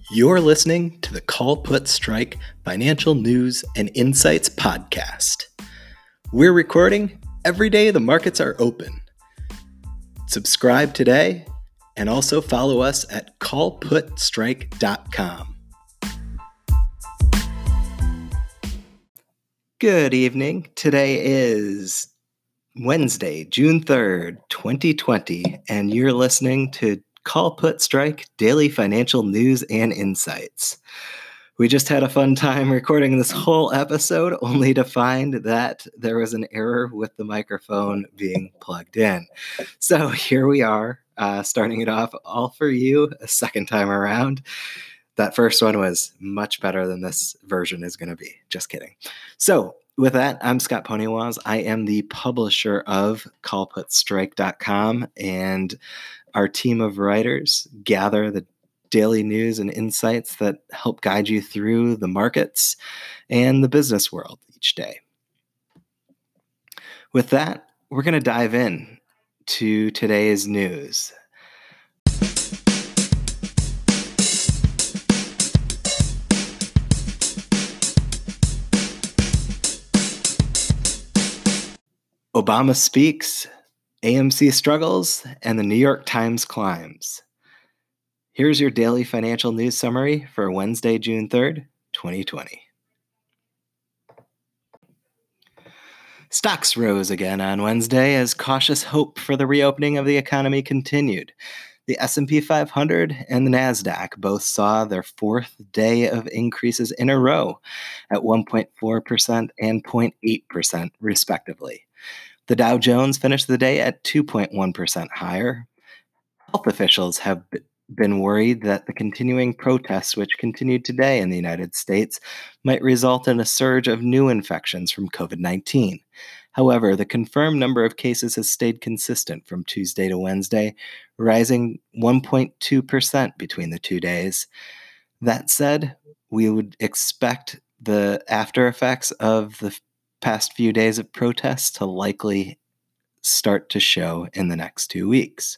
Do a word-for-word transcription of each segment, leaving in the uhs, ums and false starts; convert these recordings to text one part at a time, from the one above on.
You're listening to the Call Put Strike Financial News and Insights podcast. We're recording every day the markets are open. Subscribe today and also follow us at call put strike dot com. Good evening. Today is Wednesday, June third, twenty twenty, and you're listening to Call Put Strike Daily Financial News and Insights. We just had a fun time recording this whole episode only to find that there was an error with the microphone being plugged in. So here we are, uh, starting it off all for you a second time around. That first one was much better than this version is going to be. Just kidding. So with that, I'm Scott Poniewaz. I am the publisher of call put strike dot com, and our team of writers gather the daily news and insights that help guide you through the markets and the business world each day. With that, we're going to dive in to today's news. Obama speaks, A M C struggles, and the New York Times climbs. Here's your daily financial news summary for Wednesday, June third, twenty twenty. Stocks rose again on Wednesday as cautious hope for the reopening of the economy continued. The S and P five hundred and the NASDAQ both saw their fourth day of increases in a row at one point four percent and zero point eight percent, respectively. The Dow Jones finished the day at two point one percent higher. Health officials have been worried that the continuing protests, which continued today in the United States, might result in a surge of new infections from covid nineteen. However, the confirmed number of cases has stayed consistent from Tuesday to Wednesday, rising one point two percent between the two days. That said, we would expect the after effects of the past few days of protests to likely start to show in the next two weeks.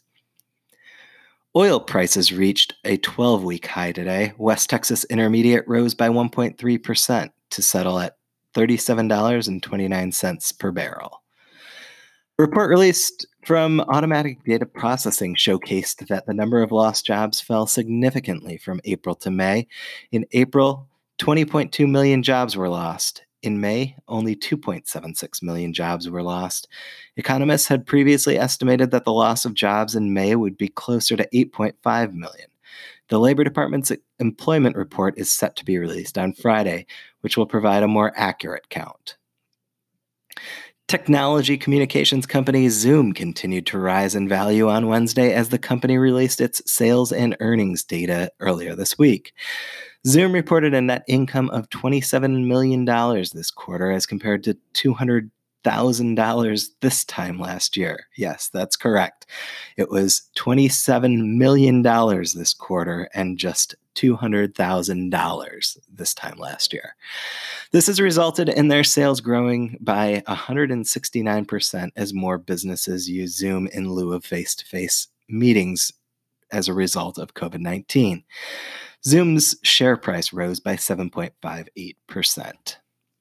Oil prices reached a twelve-week high today. West Texas Intermediate rose by one point three percent to settle at thirty-seven dollars and twenty-nine cents per barrel. A report released from Automatic Data Processing showcased that the number of lost jobs fell significantly from April to May. In April, twenty point two million jobs were lost. In May, only two point seven six million jobs were lost. Economists had previously estimated that the loss of jobs in May would be closer to eight point five million. The Labor Department's employment report is set to be released on Friday, which will provide a more accurate count. Technology communications company Zoom continued to rise in value on Wednesday as the company released its sales and earnings data earlier this week. Zoom reported a net income of twenty-seven million dollars this quarter as compared to two hundred thousand dollars this time last year. Yes, that's correct. It was twenty-seven million dollars this quarter and just two hundred thousand dollars this time last year. This has resulted in their sales growing by one hundred sixty-nine percent as more businesses use Zoom in lieu of face-to-face meetings as a result of covid nineteen. Zoom's share price rose by seven point five eight percent.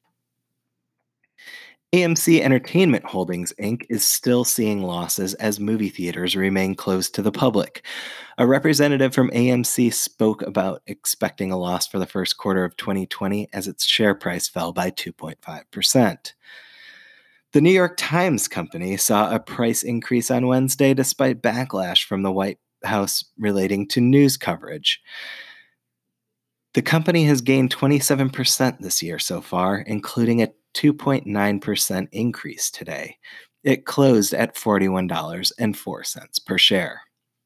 A M C Entertainment Holdings, Incorporated is still seeing losses as movie theaters remain closed to the public. A representative from A M C spoke about expecting a loss for the first quarter of twenty twenty as its share price fell by two point five percent. The New York Times Company saw a price increase on Wednesday despite backlash from the White House relating to news coverage. The company has gained twenty-seven percent this year so far, including a two point nine percent increase today. It closed at forty-one dollars and four cents per share.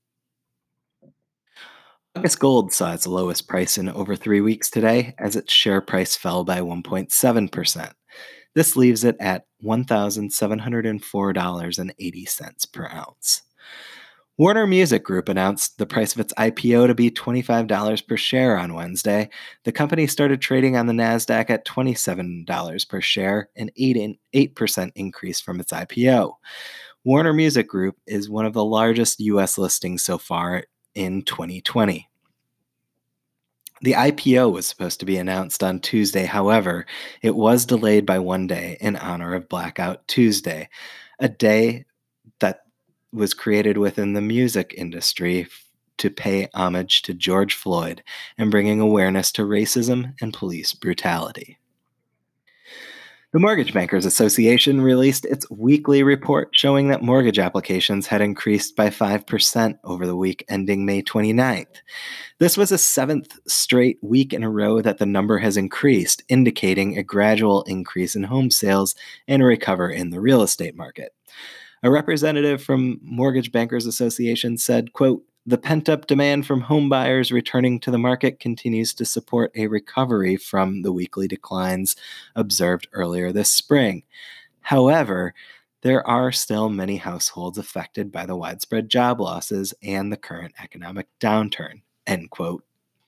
August Gold saw its lowest price in over three weeks today as its share price fell by one point seven percent. This leaves it at one thousand seven hundred four dollars and eighty cents per ounce. Warner Music Group announced the price of its I P O to be twenty-five dollars per share on Wednesday. The company started trading on the NASDAQ at twenty-seven dollars per share, an eight percent increase from its I P O. Warner Music Group is one of the largest U S listings so far in twenty twenty. The I P O was supposed to be announced on Tuesday. However, it was delayed by one day in honor of Blackout Tuesday, a day that was created within the music industry to pay homage to George Floyd and bringing awareness to racism and police brutality. The Mortgage Bankers Association released its weekly report showing that mortgage applications had increased by five percent over the week ending May twenty-ninth. This was a seventh straight week in a row that the number has increased, indicating a gradual increase in home sales and a recovery in the real estate market. A representative from Mortgage Bankers Association said, quote, "The pent-up demand from home buyers returning to the market continues to support a recovery from the weekly declines observed earlier this spring. However, there are still many households affected by the widespread job losses and the current economic downturn." End quote.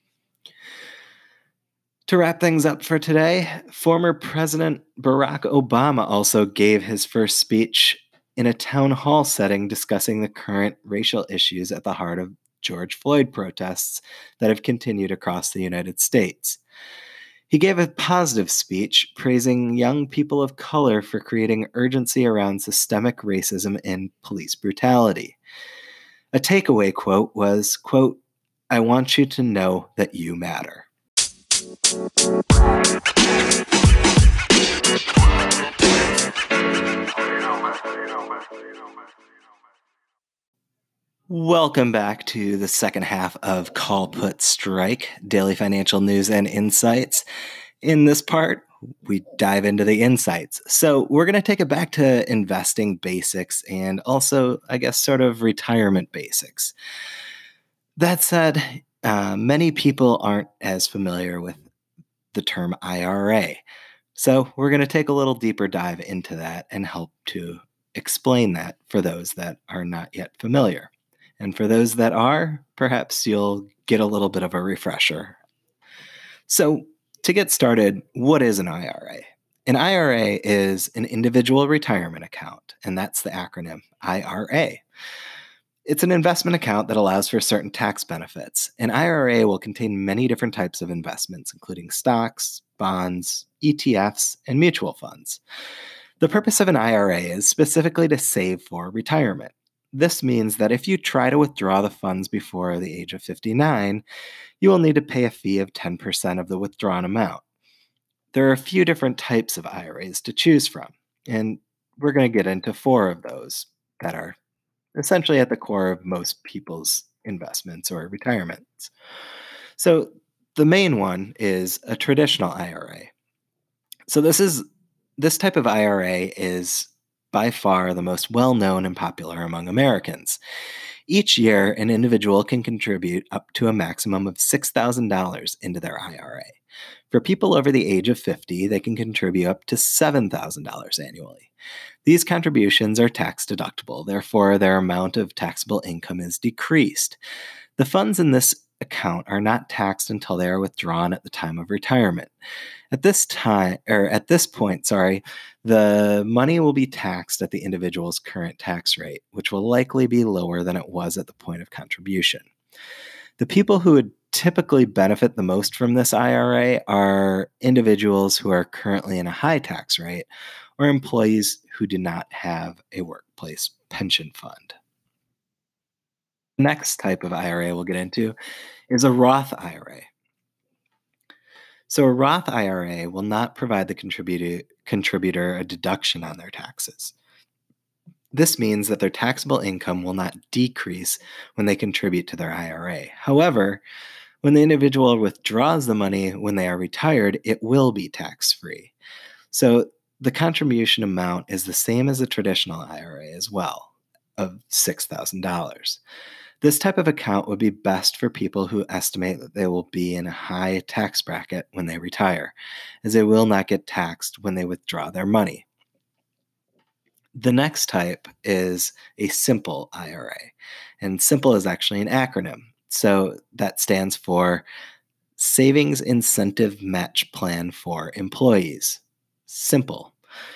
To wrap things up for today, former President Barack Obama also gave his first speech in a town hall setting discussing the current racial issues at the heart of George Floyd protests that have continued across the United States. He gave a positive speech praising young people of color for creating urgency around systemic racism and police brutality. A takeaway quote was, quote, "I want you to know that you matter." Welcome back to the second half of Call Put Strike, daily financial news and insights. In this part, we dive into the insights. So we're going to take it back to investing basics and also, I guess, sort of retirement basics. That said, uh, many people aren't as familiar with the term I R A. So we're going to take a little deeper dive into that and help to explain that for those that are not yet familiar. And for those that are, perhaps you'll get a little bit of a refresher. So to get started, what is an I R A? An I R A is an individual retirement account, and that's the acronym I R A. It's an investment account that allows for certain tax benefits. An I R A will contain many different types of investments, including stocks, bonds, E T Fs, and mutual funds. The purpose of an I R A is specifically to save for retirement. This means that if you try to withdraw the funds before the age of fifty-nine, you will need to pay a fee of ten percent of the withdrawn amount. There are a few different types of I R As to choose from, and we're going to get into four of those that are essentially at the core of most people's investments or retirements. So the main one is a traditional I R A. So this is this type of I R A is by far the most well-known and popular among Americans. Each year, an individual can contribute up to a maximum of six thousand dollars into their I R A. For people over the age of fifty, they can contribute up to seven thousand dollars annually. These contributions are tax deductible, therefore their amount of taxable income is decreased. The funds in this account are not taxed until they are withdrawn at the time of retirement. At this time, or at this point, sorry, the money will be taxed at the individual's current tax rate, which will likely be lower than it was at the point of contribution. The people who would typically benefit the most from this I R A are individuals who are currently in a high tax rate or employees who do not have a workplace pension fund. The next type of I R A we'll get into is a Roth I R A. So a Roth I R A will not provide the contributor, contributor a deduction on their taxes. This means that their taxable income will not decrease when they contribute to their I R A. However, when the individual withdraws the money when they are retired, it will be tax-free. So the contribution amount is the same as a traditional I R A as well, of six thousand dollars. This type of account would be best for people who estimate that they will be in a high tax bracket when they retire, as they will not get taxed when they withdraw their money. The next type is a simple I R A, and simple is actually an acronym. So that stands for Savings Incentive Match Plan for Employees. Simple.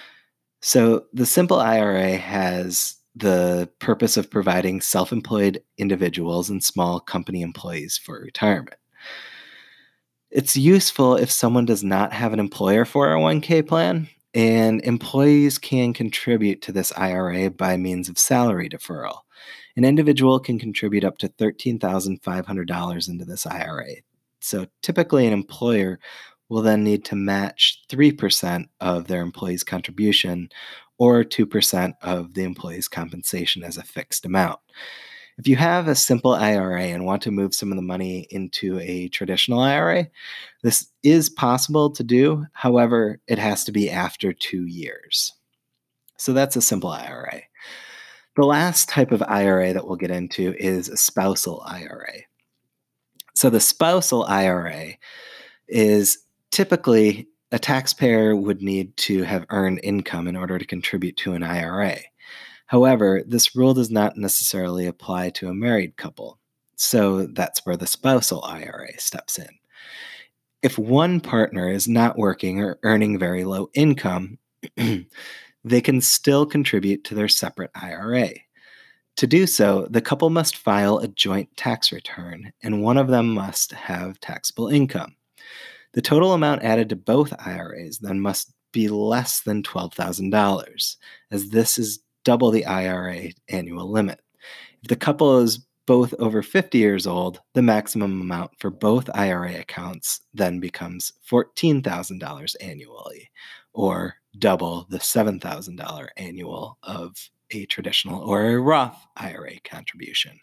So the simple I R A has the purpose of providing self-employed individuals and small company employees for retirement. It's useful if someone does not have an employer four oh one k plan, and employees can contribute to this I R A by means of salary deferral. An individual can contribute up to thirteen thousand five hundred dollars into this I R A. So typically, an employer will then need to match three percent of their employee's contribution or two percent of the employee's compensation as a fixed amount. If you have a simple I R A and want to move some of the money into a traditional I R A, this is possible to do. However, it has to be after two years. So that's a simple I R A. The last type of I R A that we'll get into is a spousal I R A. So the spousal I R A is typically a taxpayer would need to have earned income in order to contribute to an I R A. However, this rule does not necessarily apply to a married couple, so that's where the spousal I R A steps in. If one partner is not working or earning very low income, they can still contribute to their separate I R A. To do so, the couple must file a joint tax return, and one of them must have taxable income. The total amount added to both I R As then must be less than twelve thousand dollars, as this is double the I R A annual limit. If the couple is both over fifty years old, the maximum amount for both I R A accounts then becomes fourteen thousand dollars annually, or double the seven thousand dollars annual of a traditional or a Roth I R A contribution.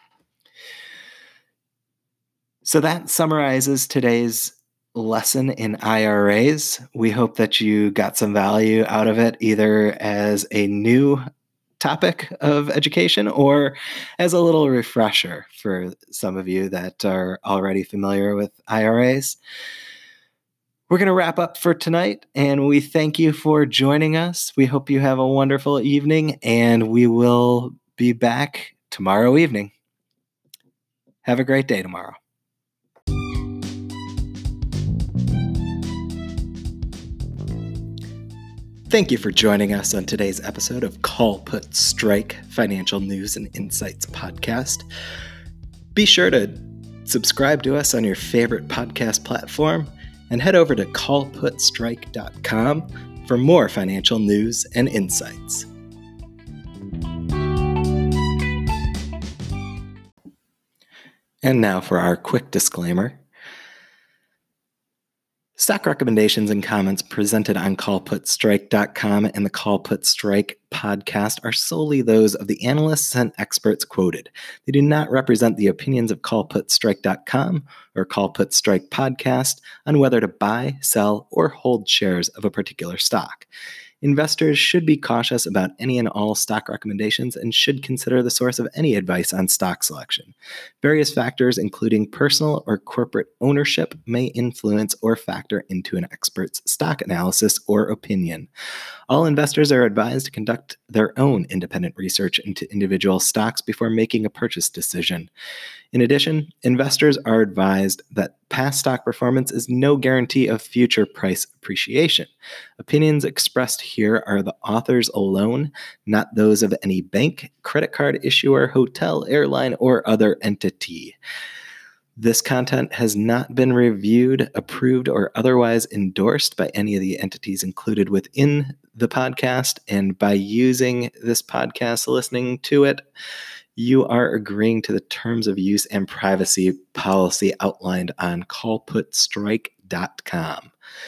So that summarizes today's lesson in I R As. We hope that you got some value out of it, either as a new topic of education or as a little refresher for some of you that are already familiar with I R As. We're going to wrap up for tonight, and we thank you for joining us. We hope you have a wonderful evening, and we will be back tomorrow evening. Have a great day tomorrow. Thank you for joining us on today's episode of Call Put Strike Financial News and Insights podcast. Be sure to subscribe to us on your favorite podcast platform and head over to call put strike dot com for more financial news and insights. And now for our quick disclaimer. Stock recommendations and comments presented on call put strike dot com and the Call Put Strike podcast are solely those of the analysts and experts quoted. They do not represent the opinions of call put strike dot com or Call Put Strike podcast on whether to buy, sell, or hold shares of a particular stock. Investors should be cautious about any and all stock recommendations and should consider the source of any advice on stock selection. Various factors, including personal or corporate ownership, may influence or factor into an expert's stock analysis or opinion. All investors are advised to conduct their own independent research into individual stocks before making a purchase decision. In addition, investors are advised that past stock performance is no guarantee of future price appreciation. Opinions expressed here are the authors alone, not those of any bank, credit card issuer, hotel, airline, or other entity. This content has not been reviewed, approved, or otherwise endorsed by any of the entities included within the podcast. And by using this podcast, listening to it, you are agreeing to the terms of use and privacy policy outlined on call put strike dot com.